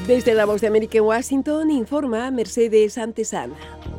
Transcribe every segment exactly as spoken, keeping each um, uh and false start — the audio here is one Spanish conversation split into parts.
Desde la Voz de América en Washington, informa Mercedes Antesana.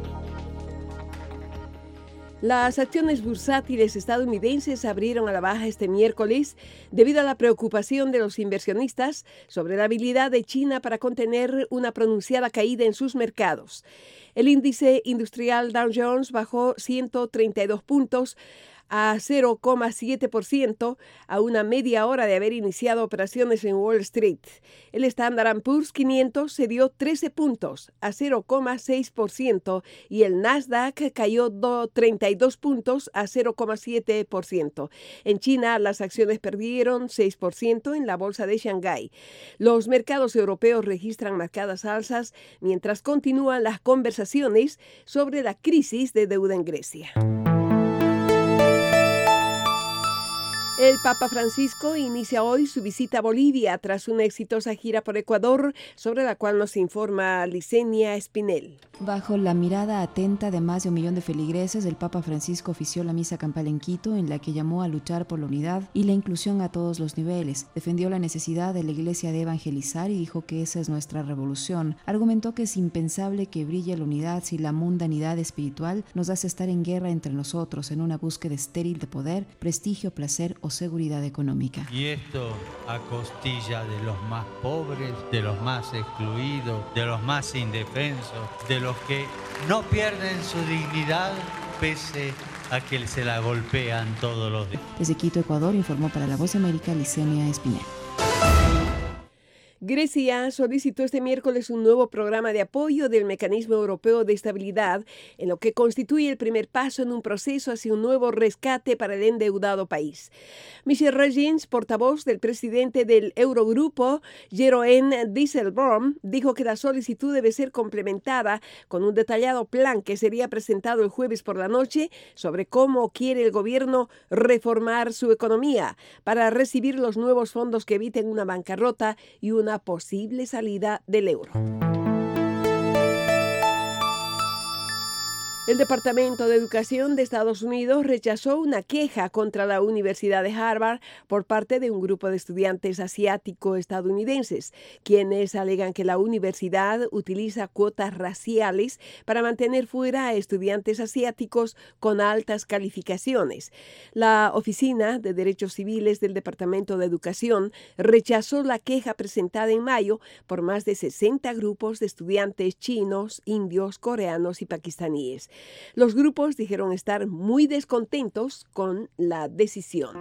Las acciones bursátiles estadounidenses abrieron a la baja este miércoles debido a la preocupación de los inversionistas sobre la habilidad de China para contener una pronunciada caída en sus mercados. El índice industrial Dow Jones bajó ciento treinta y dos puntos a cero coma siete por ciento a una media hora de haber iniciado operaciones en Wall Street. El Standard and Poor's quinientos cedió trece puntos a cero coma seis por ciento y el Nasdaq cayó treinta y dos puntos a cero coma siete por ciento. En China, las acciones perdieron seis por ciento en la bolsa de Shanghái. Los mercados europeos registran marcadas alzas mientras continúan las conversaciones sobre la crisis de deuda en Grecia. El Papa Francisco inicia hoy su visita a Bolivia tras una exitosa gira por Ecuador, sobre la cual nos informa Licenia Espinel. Bajo la mirada atenta de más de un millón de feligreses, el Papa Francisco ofició la misa campal en Quito, en la que llamó a luchar por la unidad y la inclusión a todos los niveles. Defendió la necesidad de la Iglesia de evangelizar y dijo que esa es nuestra revolución. Argumentó que es impensable que brille la unidad si la mundanidad espiritual nos hace estar en guerra entre nosotros, en una búsqueda estéril de poder, prestigio, placer o seguridad económica. Y esto a costilla de los más pobres, de los más excluidos, de los más indefensos, de los que no pierden su dignidad pese a que se la golpean todos los días. Desde Quito, Ecuador, informó para La Voz de América Licenia Espinel. Grecia solicitó este miércoles un nuevo programa de apoyo del Mecanismo Europeo de Estabilidad, en lo que constituye el primer paso en un proceso hacia un nuevo rescate para el endeudado país. Michel Regins, portavoz del presidente del Eurogrupo, Jeroen Dijsselbloem, dijo que la solicitud debe ser complementada con un detallado plan que sería presentado el jueves por la noche sobre cómo quiere el gobierno reformar su economía para recibir los nuevos fondos que eviten una bancarrota y una posible salida del euro. El Departamento de Educación de Estados Unidos rechazó una queja contra la Universidad de Harvard por parte de un grupo de estudiantes asiático-estadounidenses, quienes alegan que la universidad utiliza cuotas raciales para mantener fuera a estudiantes asiáticos con altas calificaciones. La Oficina de Derechos Civiles del Departamento de Educación rechazó la queja presentada en mayo por más de sesenta grupos de estudiantes chinos, indios, coreanos y pakistaníes. Los grupos dijeron estar muy descontentos con la decisión.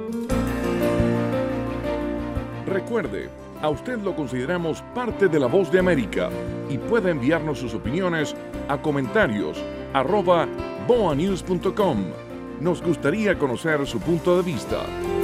Recuerde, a usted lo consideramos parte de La Voz de América y puede enviarnos sus opiniones a comentarios arroba boa news punto com. Nos gustaría conocer su punto de vista.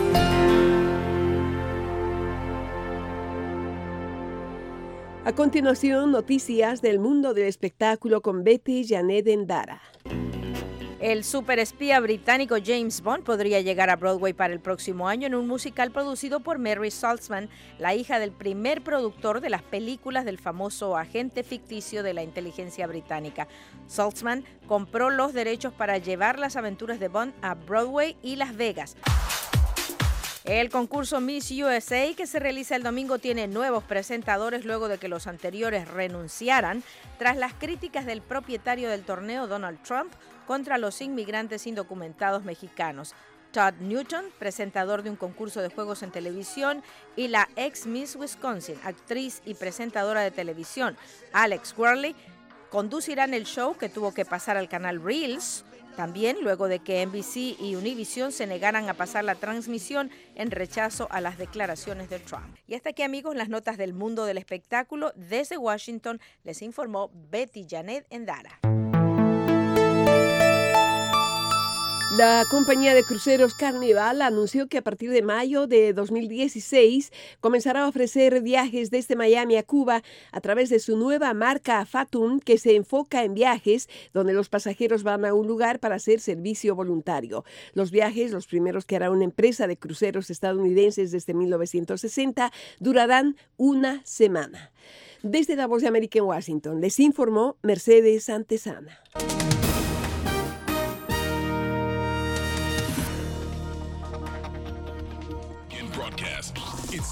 A continuación, noticias del mundo del espectáculo con Betty Janet Endara. El superespía británico James Bond podría llegar a Broadway para el próximo año en un musical producido por Mary Saltzman, la hija del primer productor de las películas del famoso agente ficticio de la inteligencia británica. Saltzman compró los derechos para llevar las aventuras de Bond a Broadway y Las Vegas. El concurso Miss U S A, que se realiza el domingo, tiene nuevos presentadores luego de que los anteriores renunciaran tras las críticas del propietario del torneo, Donald Trump, contra los inmigrantes indocumentados mexicanos. Todd Newton, presentador de un concurso de juegos en televisión, y la ex Miss Wisconsin, actriz y presentadora de televisión, Alex Worley, conducirán el show, que tuvo que pasar al canal Reels, también luego de que N B C y Univision se negaran a pasar la transmisión en rechazo a las declaraciones de Trump. Y hasta aquí, amigos, las notas del mundo del espectáculo. Desde Washington les informó Betty Janet Endara. La compañía de cruceros Carnival anunció que a partir de mayo de dos mil dieciséis comenzará a ofrecer viajes desde Miami a Cuba a través de su nueva marca Fathom, que se enfoca en viajes donde los pasajeros van a un lugar para hacer servicio voluntario. Los viajes, los primeros que hará una empresa de cruceros estadounidenses desde mil novecientos sesenta, durarán una semana. Desde La Voz de América en Washington, les informó Mercedes Antesana.